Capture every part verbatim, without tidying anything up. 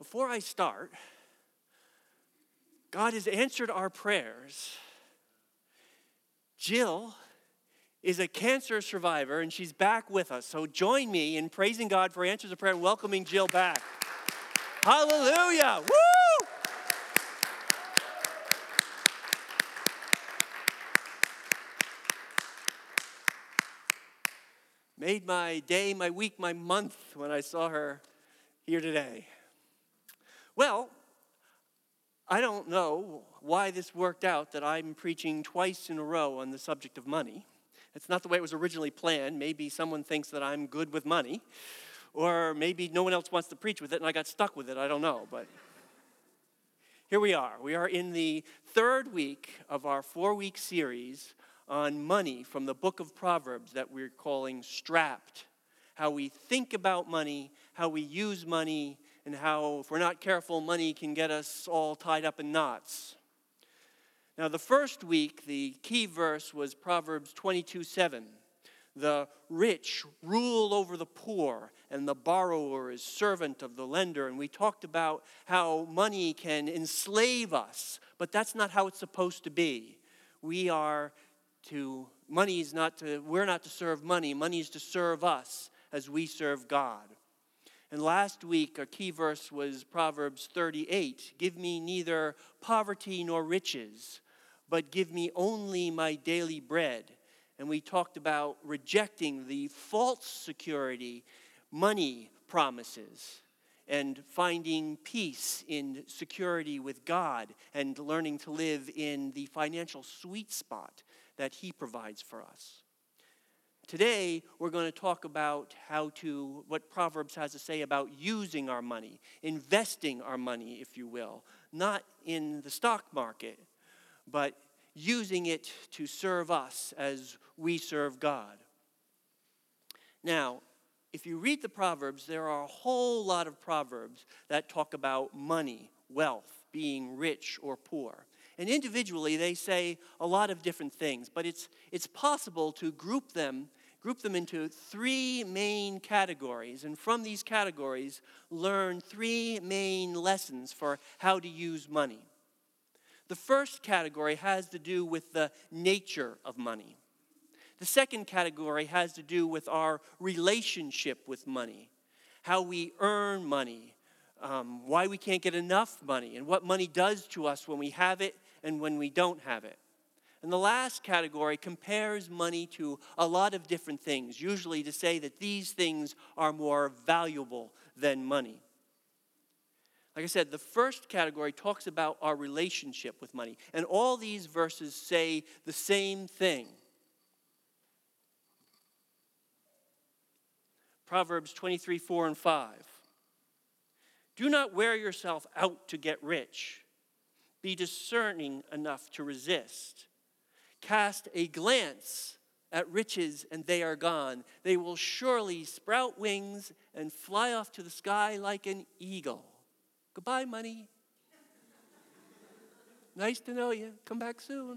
before I start, God has answered our prayers. Jill is a cancer survivor, and she's back with us. So join me in praising God for answers of prayer and welcoming Jill back. Hallelujah! Woo! Made my day, my week, my month when I saw her here today. Well, I don't know why this worked out that I'm preaching twice in a row on the subject of money. It's not the way it was originally planned. Maybe someone thinks that I'm good with money, or maybe no one else wants to preach with it and I got stuck with it. I don't know, but here we are. We are in the third week of our four-week series on money from the book of Proverbs that we're calling Strapped. How we think about money, how we use money, and how, if we're not careful, money can get us all tied up in knots. Now, the first week, the key verse was Proverbs twenty-two seven. The rich rule over the poor, and the borrower is servant of the lender. And we talked about how money can enslave us, but that's not how it's supposed to be. We are to, money is not to, we're not to serve money. Money is to serve us as we serve God. And last week, our key verse was Proverbs thirty-eight. Give me neither poverty nor riches, but give me only my daily bread. And we talked about rejecting the false security money promises and finding peace in security with God and learning to live in the financial sweet spot that He provides for us. Today, we're going to talk about how to, what Proverbs has to say about using our money, investing our money, if you will, not in the stock market, but using it to serve us as we serve God. Now, if you read the Proverbs, there are a whole lot of Proverbs that talk about money, wealth, being rich or poor. And individually, they say a lot of different things, but it's it's possible to group them, group them into three main categories, and from these categories, learn three main lessons for how to use money. The first category has to do with the nature of money. The second category has to do with our relationship with money, how we earn money, um, why we can't get enough money, and what money does to us when we have it and when we don't have it. And the last category compares money to a lot of different things, usually to say that these things are more valuable than money. Like I said, the first category talks about our relationship with money. And all these verses say the same thing. Proverbs twenty-three, four and five. Do not wear yourself out to get rich. Be discerning enough to resist. Cast a glance at riches and they are gone. They will surely sprout wings and fly off to the sky like an eagle. Goodbye, money. Nice to know you. Come back soon.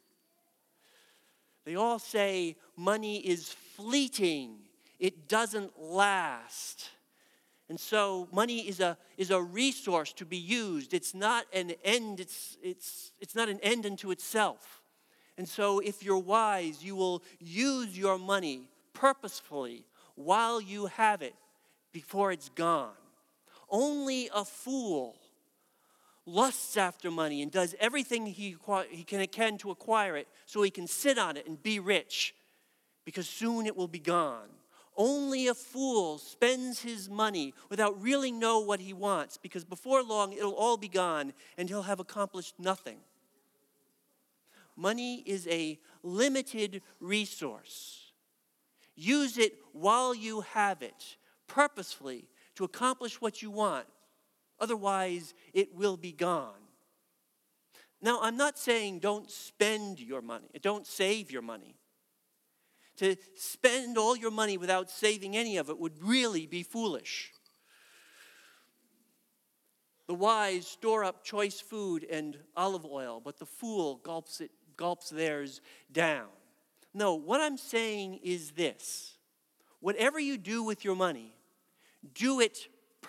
They all say money is fleeting. It doesn't last. And so money is a is a resource to be used. It's not an end, it's it's it's not an end unto itself. And so if you're wise, you will use your money purposefully while you have it before it's gone. Only a fool lusts after money and does everything he, he can, can to acquire it so he can sit on it and be rich, because soon it will be gone. Only a fool spends his money without really know what he wants, because before long it'll all be gone and he'll have accomplished nothing. Money is a limited resource. Use it while you have it, purposefully, to accomplish what you want. Otherwise, it will be gone. Now, I'm not saying don't spend your money. Don't save your money. To spend all your money without saving any of it would really be foolish. The wise store up choice food and olive oil, but the fool gulps it, gulps theirs down. No, what I'm saying is this. Whatever you do with your money, do it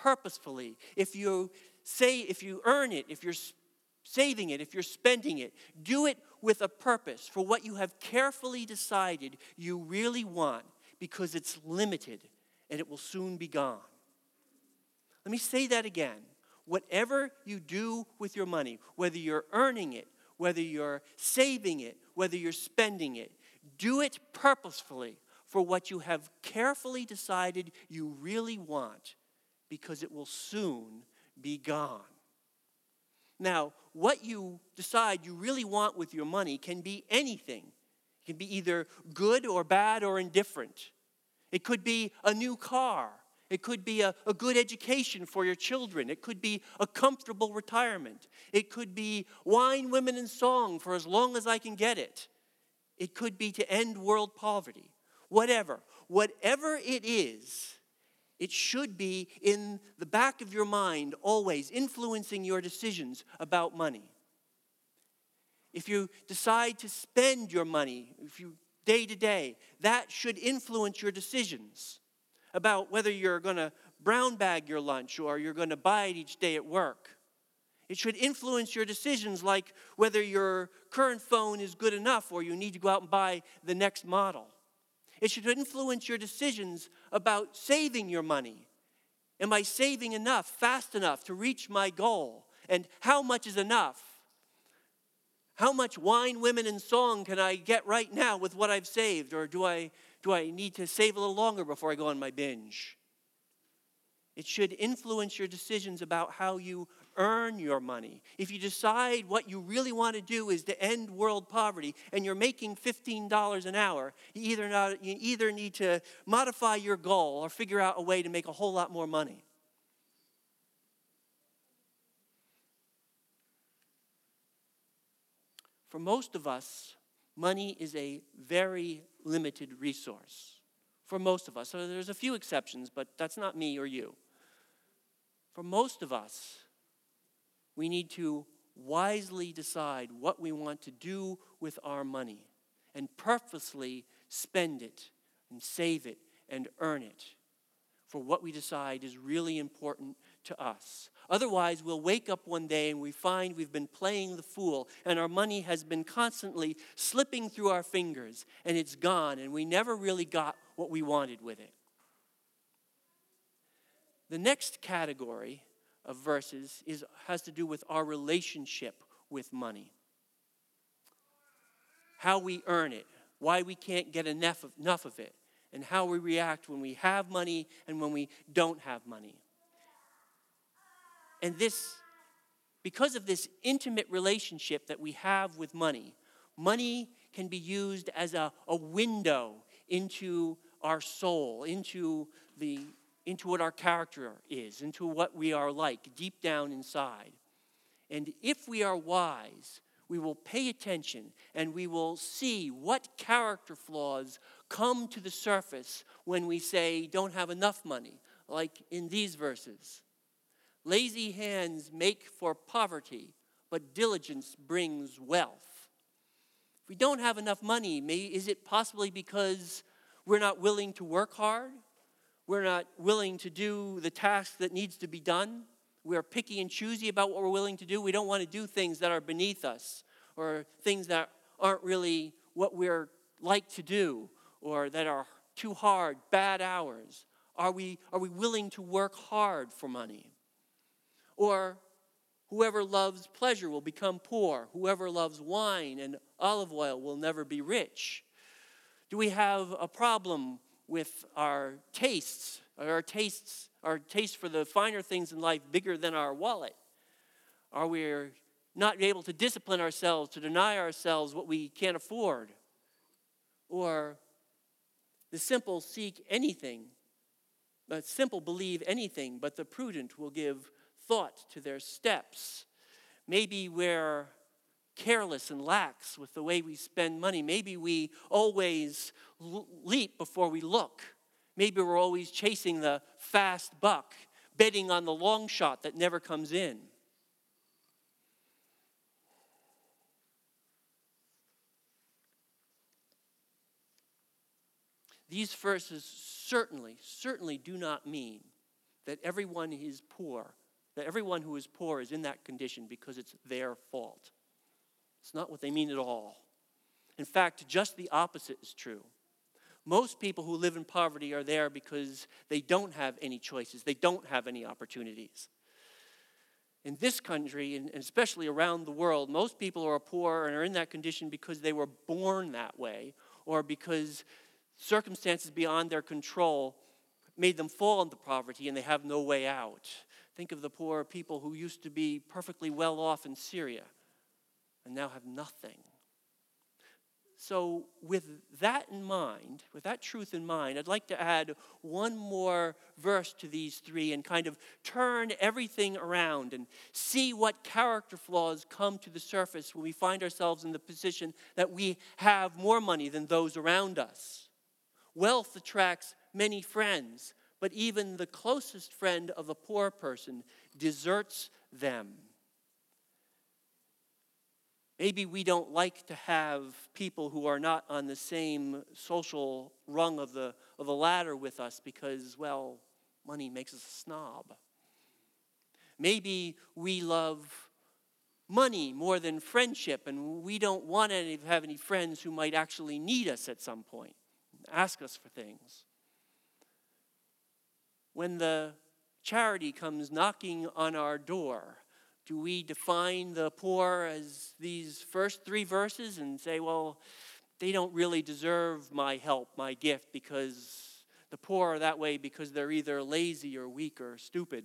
purposefully. If you say, if you earn it, if you're saving it, if you're spending it, do it with a purpose for what you have carefully decided you really want, because it's limited and it will soon be gone. Let me say that again. Whatever you do with your money, whether you're earning it, whether you're saving it, whether you're spending it, do it purposefully for what you have carefully decided you really want, because it will soon be gone. Now, what you decide you really want with your money can be anything. It can be either good or bad or indifferent. It could be a new car. It could be a, a good education for your children. It could be a comfortable retirement. It could be wine, women, and song for as long as I can get it. It could be to end world poverty. Whatever. Whatever it is, it should be in the back of your mind always, influencing your decisions about money. If you decide to spend your money, if you day to day, that should influence your decisions about whether you're going to brown bag your lunch or you're going to buy it each day at work. It should influence your decisions like whether your current phone is good enough or you need to go out and buy the next model. It should influence your decisions about saving your money. Am I saving enough, fast enough to reach my goal? And how much is enough? How much wine, women, and song can I get right now with what I've saved? Or do I, do I need to save a little longer before I go on my binge? It should influence your decisions about how you earn your money. If you decide what you really want to do is to end world poverty and you're making fifteen dollars an hour, you either, not, you either need to modify your goal or figure out a way to make a whole lot more money. For most of us, money is a very limited resource. For most of us. So there's a few exceptions, but that's not me or you. For most of us, we need to wisely decide what we want to do with our money and purposely spend it and save it and earn it for what we decide is really important to us. Otherwise, we'll wake up one day and we find we've been playing the fool and our money has been constantly slipping through our fingers and it's gone and we never really got what we wanted with it. The next category of verses is, has to do with our relationship with money. How we earn it, why we can't get enough of, enough of it, and how we react when we have money and when we don't have money. And this, because of this intimate relationship that we have with money, money can be used as a, a window into our soul, into the into what our character is, into what we are like deep down inside. And if we are wise, we will pay attention and we will see what character flaws come to the surface when we say don't have enough money, like in these verses. Lazy hands make for poverty, but diligence brings wealth. If we don't have enough money, may, is it possibly because we're not willing to work hard? We're not willing to do the task that needs to be done? We're picky and choosy about what we're willing to do. We don't want to do things that are beneath us or things that aren't really what we're like to do or that are too hard, bad hours. Are we, are we willing to work hard for money? Or whoever loves pleasure will become poor. Whoever loves wine and olive oil will never be rich. Do we have a problem with our tastes? Are our tastes, our taste for the finer things in life bigger than our wallet? Are we not able to discipline ourselves, to deny ourselves what we can't afford? Or the simple seek anything, the simple believe anything, but the prudent will give thought to their steps. Maybe we're careless and lax with the way we spend money. Maybe we always leap before we look. Maybe we're always chasing the fast buck, betting on the long shot that never comes in. These verses certainly, certainly do not mean that everyone is poor, that everyone who is poor is in that condition because it's their fault. It's not what they mean at all. In fact, just the opposite is true. Most people who live in poverty are there because they don't have any choices. They don't have any opportunities. In this country, and especially around the world, most people who are poor and are in that condition because they were born that way, or because circumstances beyond their control made them fall into poverty and they have no way out. Think of the poor people who used to be perfectly well off in Syria and now have nothing. So with that in mind, with that truth in mind, I'd like to add one more verse to these three and kind of turn everything around and see what character flaws come to the surface when we find ourselves in the position that we have more money than those around us. Wealth attracts many friends, but even the closest friend of a poor person deserts them. Maybe we don't like to have people who are not on the same social rung of the, of the ladder with us because, well, money makes us a snob. Maybe we love money more than friendship, and we don't want to have any friends who might actually need us at some point, ask us for things. When the charity comes knocking on our door, do we define the poor as these first three verses and say, well, they don't really deserve my help, my gift, because the poor are that way because they're either lazy or weak or stupid?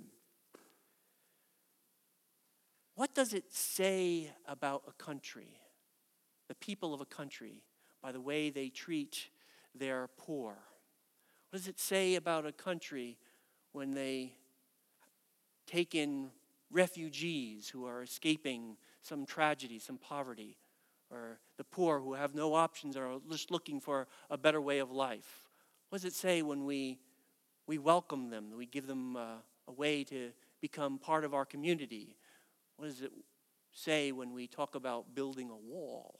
What does it say about a country, the people of a country, by the way they treat their poor? What does it say about a country when they take in refugees who are escaping some tragedy, some poverty, or the poor who have no options or are just looking for a better way of life? What does it say when we we welcome them, we give them a, a way to become part of our community? What does it say when we talk about building a wall?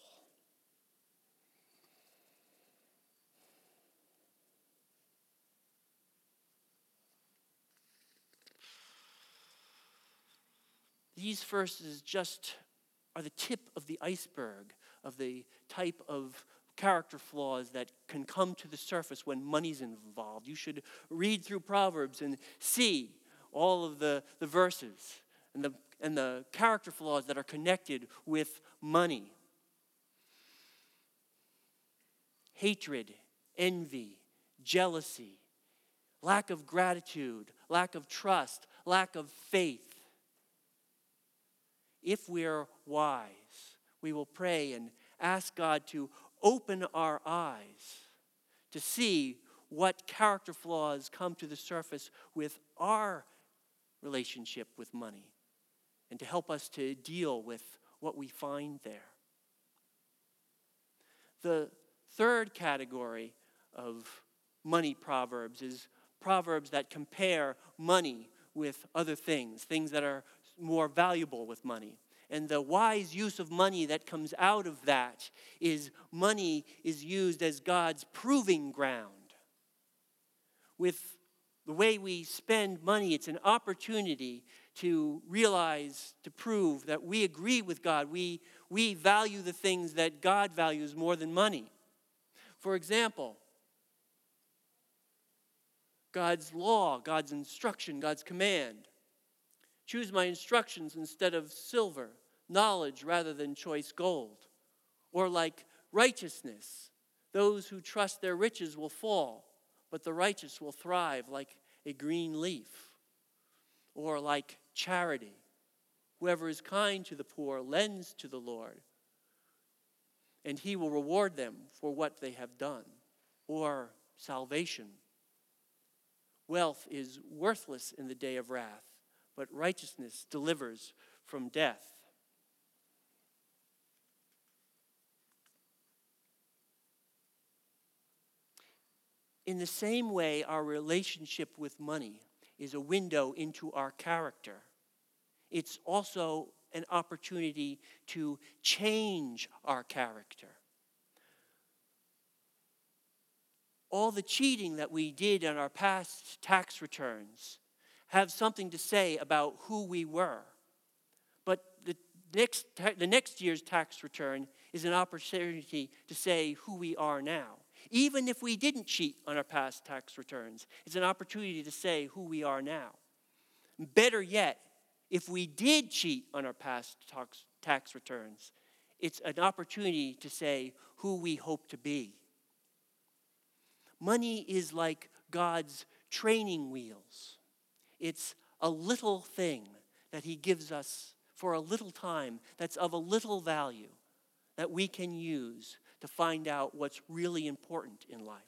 These verses just are the tip of the iceberg of the type of character flaws that can come to the surface when money's involved. You should read through Proverbs and see all of the, the verses and the, and the character flaws that are connected with money. Hatred, envy, jealousy, lack of gratitude, lack of trust, lack of faith. If we're wise, we will pray and ask God to open our eyes to see what character flaws come to the surface with our relationship with money and to help us to deal with what we find there. The third category of money proverbs is proverbs that compare money with other things, things that are more valuable with money. And the wise use of money that comes out of that is money is used as God's proving ground. With the way we spend money, it's an opportunity to realize, to prove that we agree with God. We, we value the things that God values more than money. For example, God's law, God's instruction, God's command. Choose my instructions instead of silver, knowledge rather than choice gold. Or like righteousness, those who trust their riches will fall, but the righteous will thrive like a green leaf. Or like charity, whoever is kind to the poor lends to the Lord, and he will reward them for what they have done. Or salvation. Wealth is worthless in the day of wrath, but righteousness delivers from death. In the same way, our relationship with money is a window into our character. It's also an opportunity to change our character. All the cheating that we did on our past tax returns have something to say about who we were. But the next, the next year's tax return is an opportunity to say who we are now. Even if we didn't cheat on our past tax returns, it's an opportunity to say who we are now. Better yet, if we did cheat on our past tax, tax returns, it's an opportunity to say who we hope to be. Money is like God's training wheels. It's a little thing that he gives us for a little time that's of a little value that we can use to find out what's really important in life.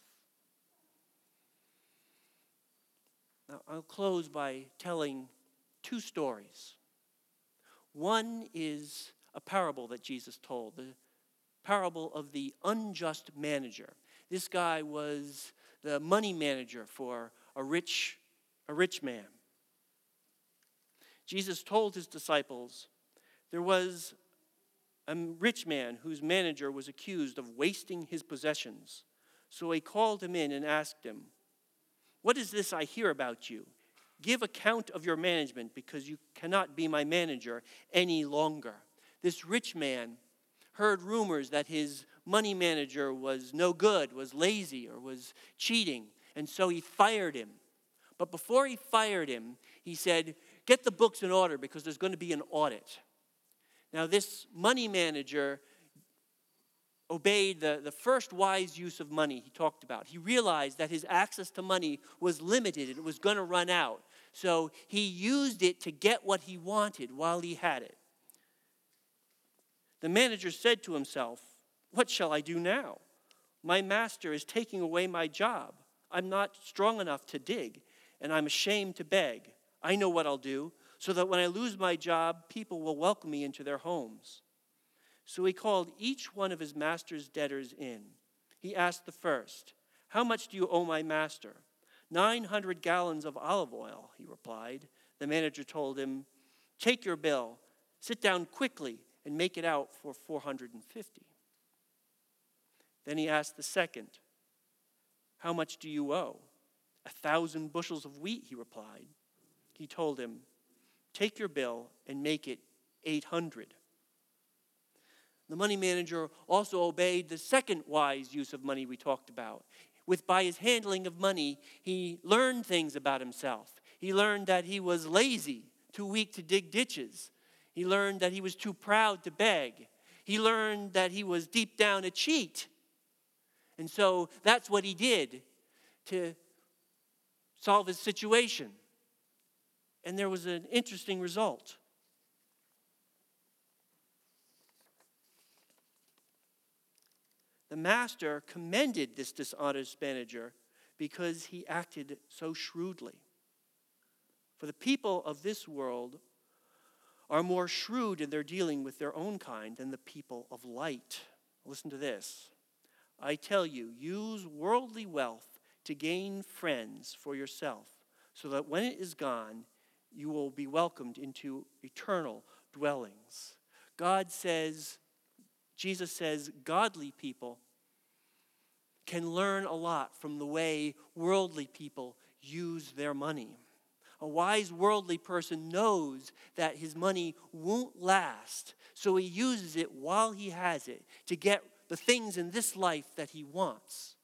Now, I'll close by telling two stories. One is a parable that Jesus told, the parable of the unjust manager. This guy was the money manager for a rich, a rich man. Jesus told his disciples there was a rich man whose manager was accused of wasting his possessions. So he called him in and asked him, "What is this I hear about you? Give account of your management, because you cannot be my manager any longer." This rich man heard rumors that his money manager was no good, was lazy, or was cheating, and so he fired him. But before he fired him, he said, "Get the books in order, because there's going to be an audit." Now, this money manager obeyed the, the first wise use of money he talked about. He realized that his access to money was limited and it was going to run out. So he used it to get what he wanted while he had it. The manager said to himself, "What shall I do now? My master is taking away my job. I'm not strong enough to dig, and I'm ashamed to beg. I know what I'll do, so that when I lose my job, people will welcome me into their homes." So he called each one of his master's debtors in. He asked the first, "How much do you owe my master?" Nine hundred gallons of olive oil, he replied. The manager told him, "Take your bill, sit down quickly, and make it out for four hundred fifty. Then he asked the second, "How much do you owe?" "A thousand bushels of wheat," he replied. He told him, "Take your bill and make it eight hundred. The money manager also obeyed the second wise use of money we talked about. With by his handling of money, he learned things about himself. He learned that he was lazy, too weak to dig ditches. He learned that he was too proud to beg. He learned that he was deep down a cheat. And so that's what he did to solve his situation. And there was an interesting result. The master commended this dishonest manager because he acted so shrewdly. For the people of this world are more shrewd in their dealing with their own kind than the people of light. Listen to this. I tell you, use worldly wealth to gain friends for yourself, so that when it is gone, you will be welcomed into eternal dwellings. God says, Jesus says, godly people can learn a lot from the way worldly people use their money. A wise worldly person knows that his money won't last, so he uses it while he has it to get the things in this life that he wants.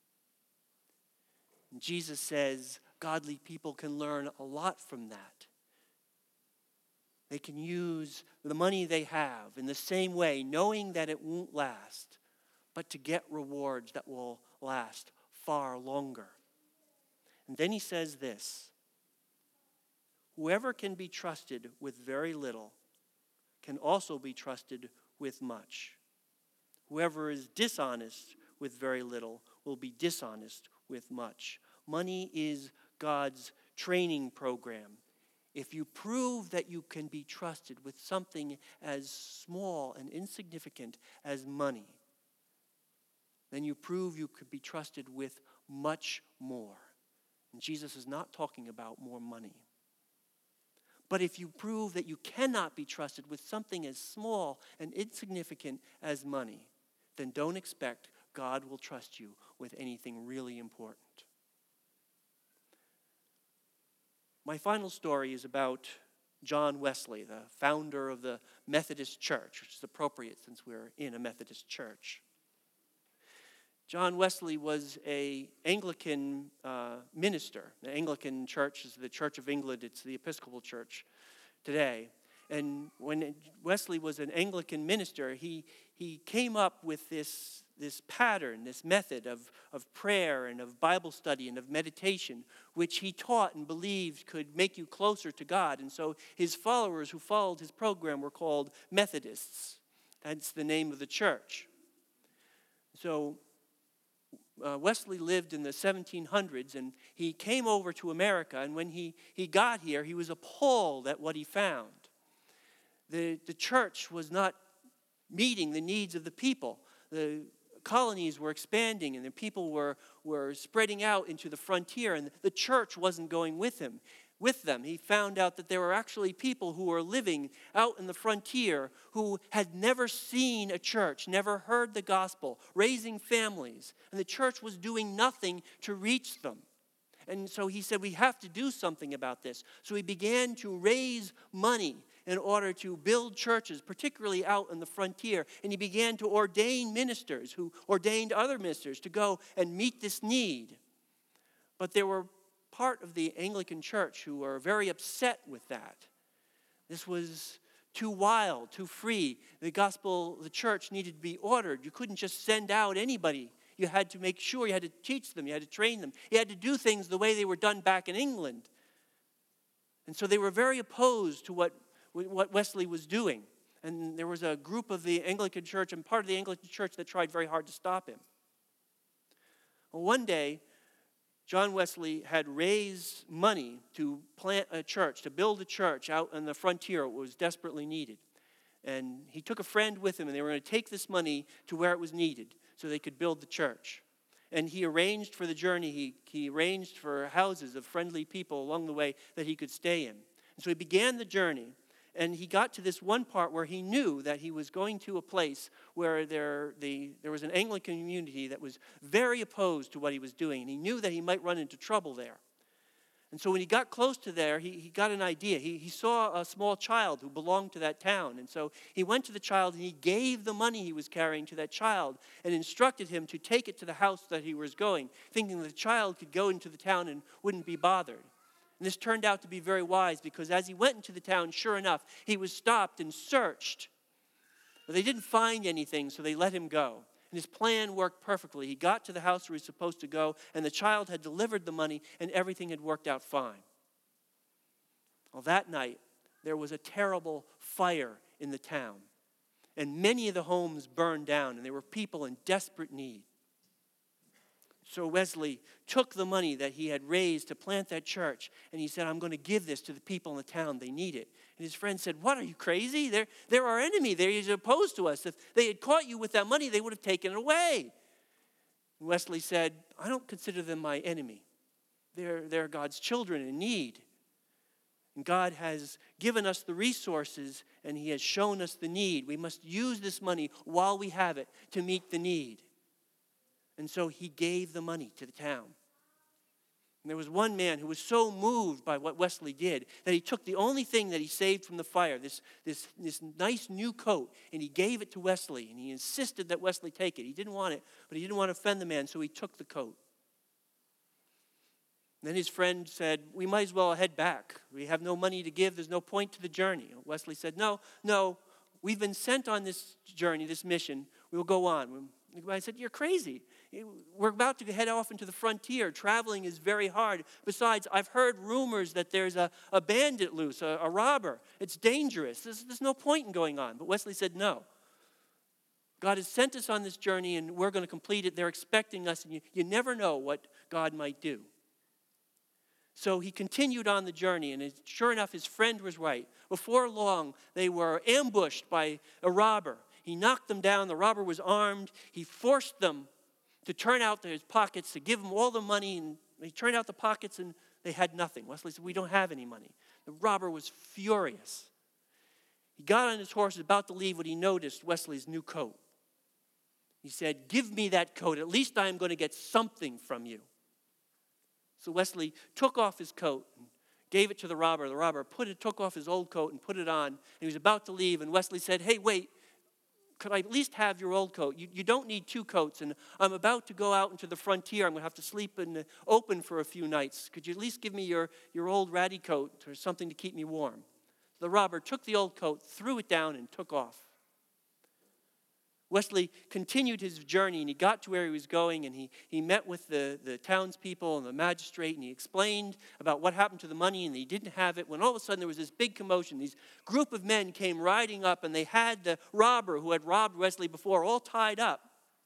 And Jesus says godly people can learn a lot from that. They can use the money they have in the same way, knowing that it won't last, but to get rewards that will last far longer. And then he says this, whoever can be trusted with very little can also be trusted with much. Whoever is dishonest with very little will be dishonest with much. Money is God's training program. If you prove that you can be trusted with something as small and insignificant as money, then you prove you could be trusted with much more. And Jesus is not talking about more money. But if you prove that you cannot be trusted with something as small and insignificant as money, then don't expect God will trust you with anything really important. My final story is about John Wesley, the founder of the Methodist Church, which is appropriate since we're in a Methodist church. John Wesley was an Anglican uh, minister. The Anglican Church is the Church of England. It's the Episcopal Church today. And when Wesley was an Anglican minister, he he came up with this, this pattern, this method of, of prayer and of Bible study and of meditation, which he taught and believed could make you closer to God. And so his followers who followed his program were called Methodists. That's the name of the church. So uh, Wesley lived in the seventeen hundreds, and he came over to America. And when he, he got here, he was appalled at what he found. The, the church was not meeting the needs of the people. The colonies were expanding, and the people were, were spreading out into the frontier, and the church wasn't going with him. With them, he found out that there were actually people who were living out in the frontier who had never seen a church, never heard the gospel, raising families, and the church was doing nothing to reach them. And so he said, we have to do something about this. So he began to raise money in order to build churches, particularly out in the frontier. And he began to ordain ministers who ordained other ministers to go and meet this need. But there were part of the Anglican Church who were very upset with that. This was too wild, too free. The gospel, the church needed to be ordered. You couldn't just send out anybody. You had to make sure, you had to teach them, you had to train them. You had to do things the way they were done back in England. And so they were very opposed to what what Wesley was doing. And there was a group of the Anglican Church and part of the Anglican Church that tried very hard to stop him. Well, one day, John Wesley had raised money to plant a church, to build a church out on the frontier. It was desperately needed. And he took a friend with him, and they were going to take this money to where it was needed so they could build the church. And he arranged for the journey. He, he arranged for houses of friendly people along the way that he could stay in. And so he began the journey. And he got to this one part where he knew that he was going to a place where there, the, there was an Anglican community that was very opposed to what he was doing. And he knew that he might run into trouble there. And so when he got close to there, he, he got an idea. He, he saw a small child who belonged to that town. And so he went to the child and he gave the money he was carrying to that child and instructed him to take it to the house that he was going, thinking that the child could go into the town and wouldn't be bothered. And this turned out to be very wise because as he went into the town, sure enough, he was stopped and searched. But they didn't find anything, so they let him go. And his plan worked perfectly. He got to the house where he was supposed to go, and the child had delivered the money, and everything had worked out fine. Well, that night, there was a terrible fire in the town. And many of the homes burned down, and there were people in desperate need. So Wesley took the money that he had raised to plant that church, and he said, I'm going to give this to the people in the town. They need it. And his friend said, what, are you crazy? They're, they're our enemy. They're opposed to us. If they had caught you with that money, they would have taken it away. And Wesley said, I don't consider them my enemy. They're, they're God's children in need. And God has given us the resources, and he has shown us the need. We must use this money while we have it to meet the need. And so he gave the money to the town. And there was one man who was so moved by what Wesley did that he took the only thing that he saved from the fire, this, this, this nice new coat, and he gave it to Wesley. And he insisted that Wesley take it. He didn't want it, but he didn't want to offend the man, so he took the coat. And then his friend said, we might as well head back. We have no money to give. There's no point to the journey. Wesley said, no, no, we've been sent on this journey, this mission. We will go on. I said, you're crazy. We're about to head off into the frontier. Traveling is very hard. Besides, I've heard rumors that there's a, a bandit loose, a, a robber. It's dangerous. There's, there's no point in going on. But Wesley said, no. God has sent us on this journey, and we're going to complete it. They're expecting us, and you, you never know what God might do. So he continued on the journey, and sure enough, his friend was right. Before long, they were ambushed by a robber. He knocked them down. The robber was armed. He forced them to turn out his pockets, to give him all the money. And they turned out the pockets, and they had nothing. Wesley said, we don't have any money. The robber was furious. He got on his horse, was about to leave, when he noticed Wesley's new coat. He said, give me that coat. At least I am going to get something from you. So Wesley took off his coat and gave it to the robber. The robber put it, took off his old coat and put it on. And he was about to leave, and Wesley said, "Hey, wait, could I at least have your old coat? You, you don't need two coats, and I'm about to go out into the frontier. I'm going to have to sleep in the open for a few nights. Could you at least give me your, your old ratty coat or something to keep me warm?" The robber took the old coat, threw it down, and took off. Wesley continued his journey, and he got to where he was going, and he, he met with the, the townspeople and the magistrate, and he explained about what happened to the money, and he didn't have it. When all of a sudden there was this big commotion, these group of men came riding up, and they had the robber who had robbed Wesley before all tied up.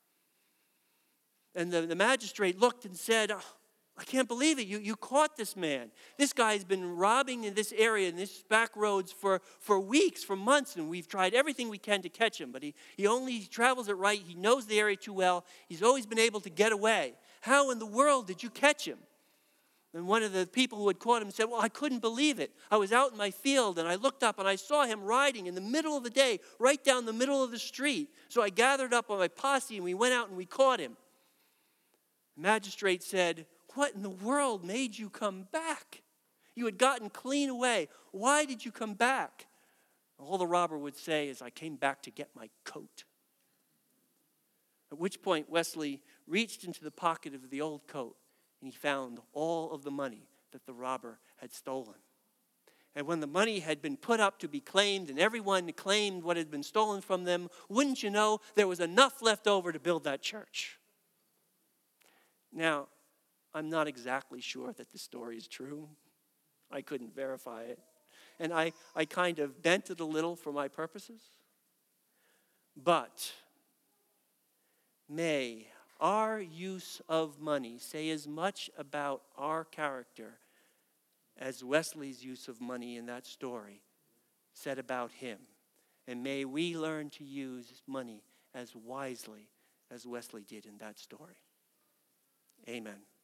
And the, the magistrate looked and said, "Oh, I can't believe it. You, you caught this man. This guy's been robbing in this area, in this back roads for, for weeks, for months, and we've tried everything we can to catch him. But he, he only travels it right. He knows the area too well. He's always been able to get away. How in the world did you catch him?" And one of the people who had caught him said, "Well, I couldn't believe it. I was out in my field, and I looked up, and I saw him riding in the middle of the day, right down the middle of the street. So I gathered up on my posse, and we went out, and we caught him." The magistrate said, "What in the world made you come back? You had gotten clean away. Why did you come back?" All the robber would say is, "I came back to get my coat." At which point Wesley reached into the pocket of the old coat, and he found all of the money that the robber had stolen. And when the money had been put up to be claimed, and everyone claimed what had been stolen from them, wouldn't you know, there was enough left over to build that church. Now, I'm not exactly sure that the story is true. I couldn't verify it. And I, I kind of bent it a little for my purposes. But may our use of money say as much about our character as Wesley's use of money in that story said about him. And may we learn to use money as wisely as Wesley did in that story. Amen.